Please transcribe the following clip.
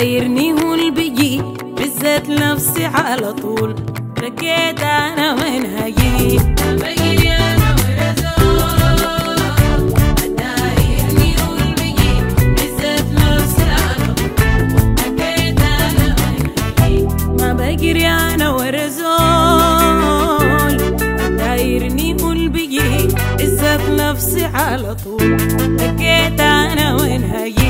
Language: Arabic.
دايرني هو اللي بيجي بالذات نفسي على طول. لقيت انا وين هجي بجري انا ورا زول. دايرني هو اللي بيجي بالذات نفسي على طول. لقيت انا وين هجي ما بجري انا ورا زول. دايرني هو اللي بيجي بالذات نفسي على طول. لقيت انا وين هجي